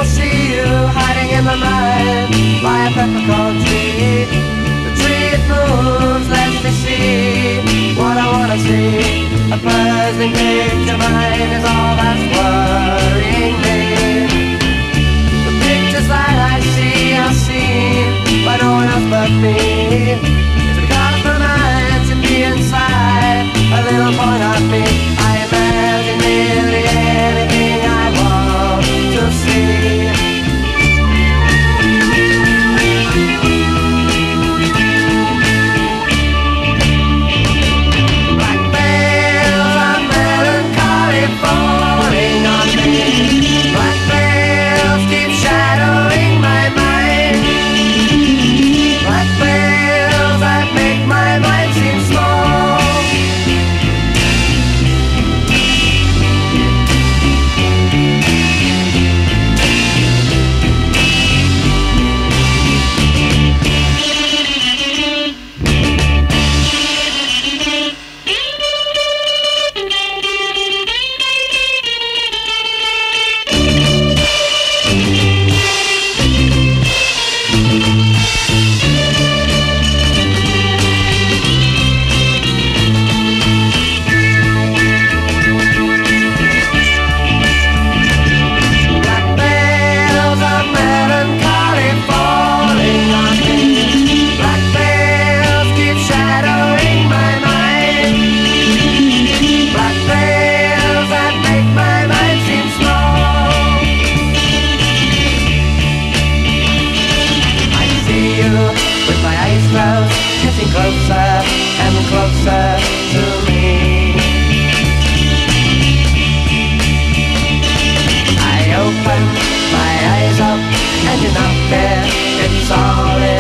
see you hiding in my mind by a peppercorn tree. The tree it moves, lets me see what I wanna see. A puzzling picture mind is all that's worrying me. The pictures that I see are seen by no one else but me. It's a cause for mind to be inside a little part of me. I imagine nearly anything I want to see. Black veils are melancholy falling on me. Black veils keep shadowing my mind. Black veils that make my mind seem small. Getting closer and closer to me. I open my eyes up and you're not there. It's all in